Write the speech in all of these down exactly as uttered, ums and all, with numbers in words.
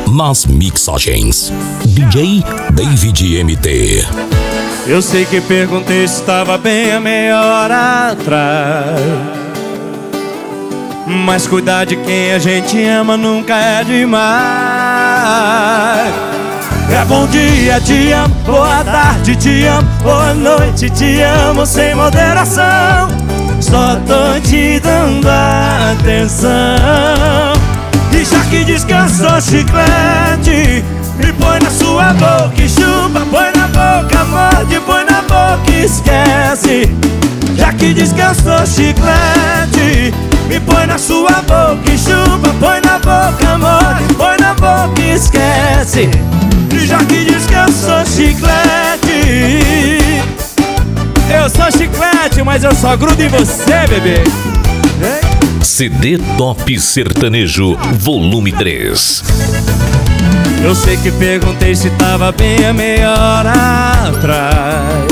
nas mixagens. D J David M T. Eu sei que perguntei se estava bem há meia hora atrás, mas cuidar de quem a gente ama nunca é demais. É bom dia, te amo, boa tarde, te amo, boa noite, te amo sem moderação. Só tô te dando atenção. E já que descansou chiclete, me põe na sua boca e chupa. Põe na boca, morde, põe na boca e esquece. Já que descansou chiclete, me põe na sua boca e chupa. Põe na boca, morde, põe na boca e esquece. E já que descansou chiclete, eu sou chiclete, mas eu só grudo em você, bebê. C D Top Sertanejo, volume três. Eu sei que perguntei se tava bem há meia hora atrás,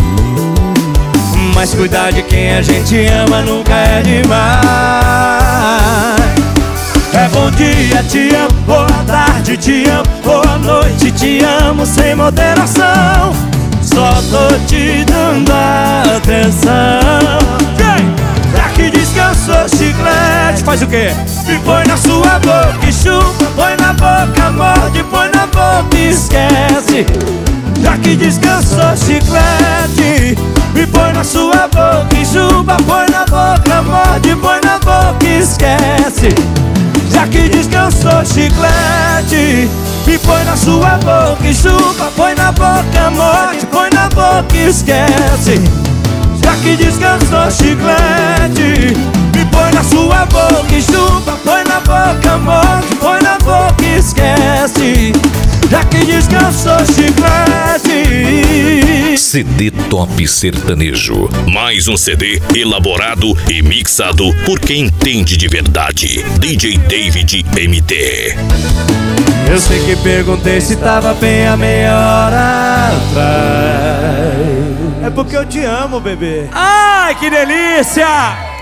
mas cuidar de quem a gente ama nunca é demais. É bom dia, te amo, boa tarde, te amo, boa noite, te amo sem moderação. Só tô te dando atenção. Já que descansou chiclete, faz o quê? Me põe na sua boca e chupa. Põe na boca, morde, põe na boca e esquece. Já que descansou chiclete, me põe na sua boca e chupa. Põe na boca, morde, põe na boca e esquece. Já que descansou chiclete, me põe na sua boca e chupa. Põe na boca, morde, põe na boca e esquece. Já que descansou chiclete, me põe na sua boca e chupa. Põe na boca, morde, põe na boca e esquece. Já que descansou chiclete. C D Top Sertanejo, mais um C D elaborado e mixado por quem entende de verdade. D J David M T. Eu sei que perguntei se tava bem há meia hora atrás. É porque eu te amo, bebê. Ai, que delícia!